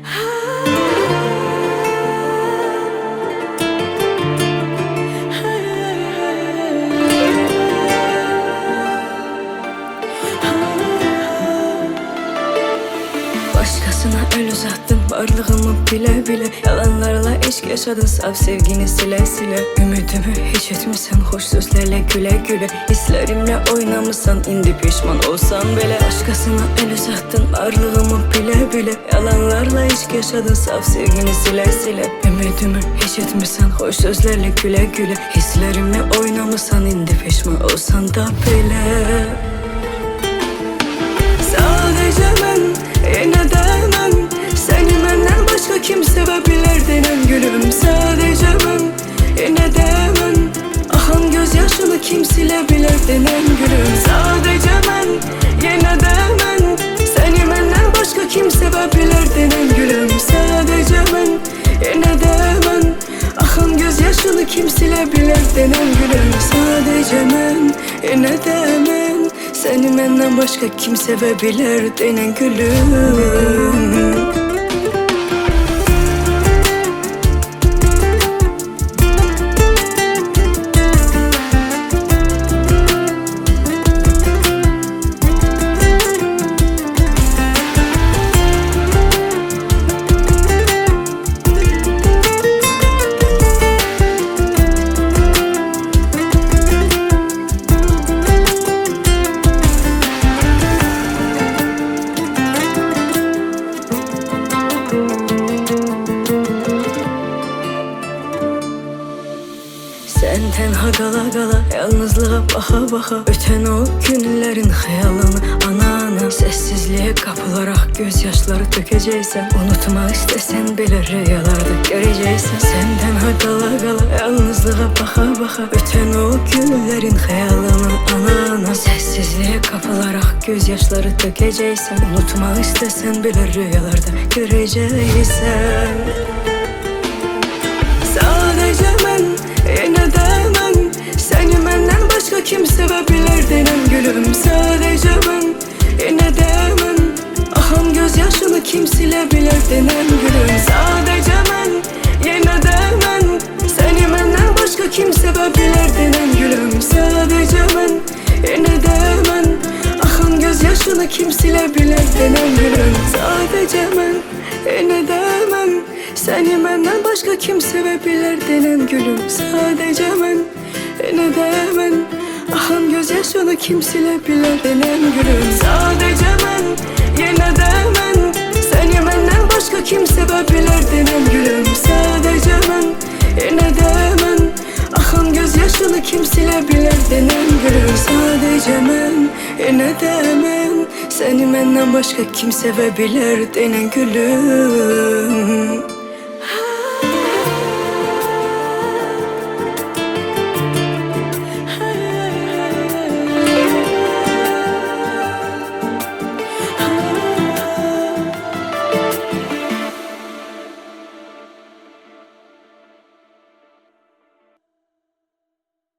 Başkasına el uzattın varlığımı bile bile. Yalanlarla aşk yaşadın saf sevgini sile sile. Ümidimi hiç etmişsen hoş sözlerle güle güle. Hislerimle oynamışsan indi pişman olsam bile. Başkasına el uzattın varlığımı bile bile. Yalanlarla aşk yaşadın saf sevgini sile sile. Ümidimi hiç etmişsen hoş sözlerle güle güle. Hislerimle oynamışsan indi pişman olsan da bile. Sadece ben yine demem seni benden başka kim sevebilir denen gülüm. Sadece ben yine demem ahan gözyaşını kim silebilir denen gülüm. Sadece ben yine demem seni benden başka kim sevebilir denen gülüm. Sadece ben yine demem ahan gözyaşını kim silebilir denen gülüm. Sadece ben yine demem seni benden başka kim sevebilir denen gülüm. Sen tenha kala kala yalnızlığa baka baka. Öten o günlerin hayalını ana ana. Sessizliğe kapılarak gözyaşları dökeceksen. Unutma istesen bile rüyalarda göreceksin. Sen tenha kala kala yalnızlığa baka baka. Öten o günlerin hayalını ana ana. Sessizliğe kapılarak gözyaşları dökeceksen. Unutma istesen bile rüyalarda göreceksin. Sadece ben yine demem seni benden başka kim sevebilir denen gülüm. Sadece ben yine demem ahan gözyaşını kim silebilir denen gülüm. Sadece ben yine demem seni benden başka kim sevebilir denen gülüm. Sadece ben yine demem ahan gözyaşını kim silebilir denen gülüm. Sadece ben yine demem seni benden başka kim sevebilir denen gülüm. Sadece ben yine demem ahan gözyaşını kim silebilir denen gülüm. Sadece ben yine demem seni benden başka kim sevebilir denen gülüm. Sadece ben yine demem ahan gözyaşını kim silebilir denen gülüm. Sadece ben yine demem seni benden başka kim sevebilir denen gülüm.